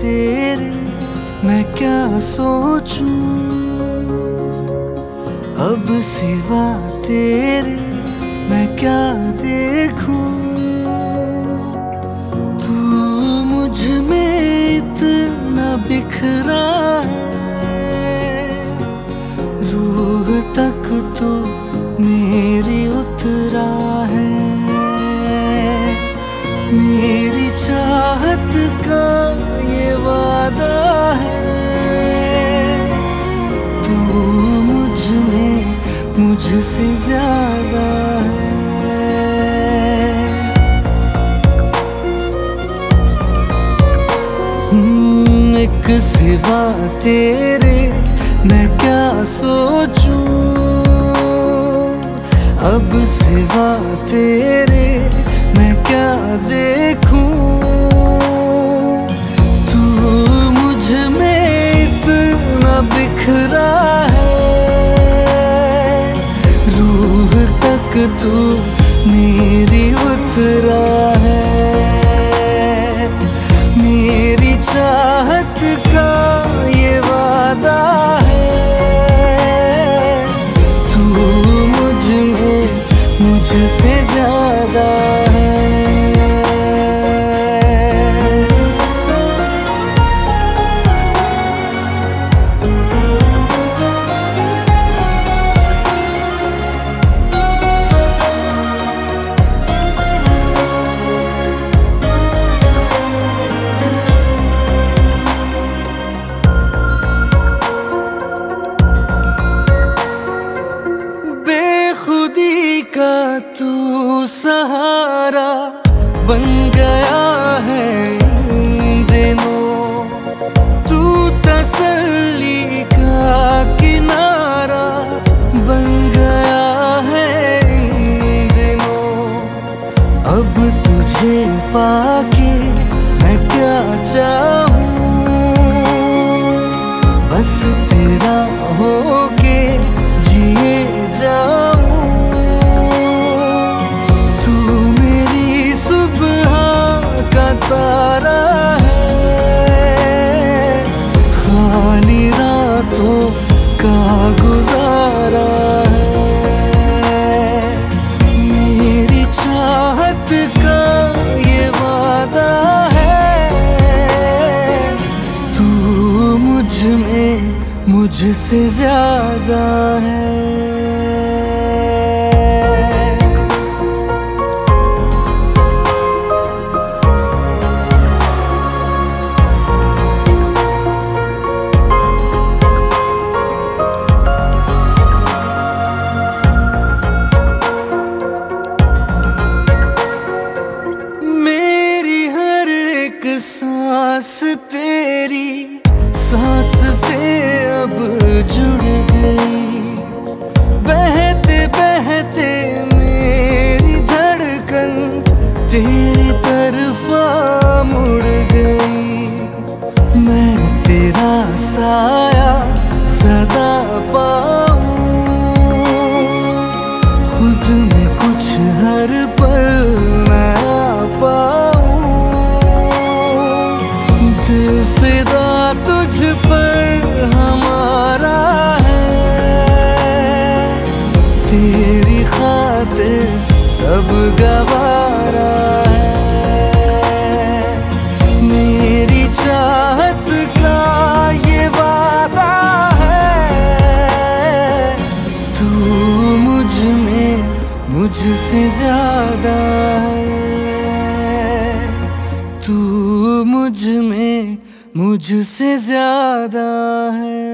तेरे मैं क्या सोचूं, अब सिवा तेरे मैं क्या देखूं। तू मुझ में इतना बिखरा है, रूह तक तो मेरी उतरा है। मेरी चाहत का ये वादा है, तू मुझ में मुझसे ज्यादा है। एक सिवा तेरे मैं क्या सोचूं, अब सिवा तेरे मैं क्या देखूं। तू मुझ में इतना बिखरा है, रूह तक तू मेरी उतरा है। मेरी चाहत का ये वादा है, तू मुझ में मुझसे ज्यादा है। बेखुदी का तू सहारा बन गया है इन दिनों, तू तसल्ली का किनारा बन गया है इन दिनों। अब तुझे पाके मैं क्या चाहूं, बस तेरा होके जिए जाऊं। तू मेरी सुबह का तारा है, खाली रातों का गुजारा है। मेरी चाहत का ये वादा है, तू मुझ में मुझसे ज्यादा है। सांस तेरी सांस से अब जुड़ गई, बहते बहते मेरी धड़कन तेरी तरफा मुड़ गई। मैं तेरा साया सदा पाऊं, खुद में कुछ हर पल मैं पाऊं। दिल फिदा तुझ पर हमारा है, तेरी खातिर सब गवारा है। मेरी चाहत का ये वादा है, तू मुझ में मुझसे ज्यादा है। तू मुझ में मुझसे ज्यादा है।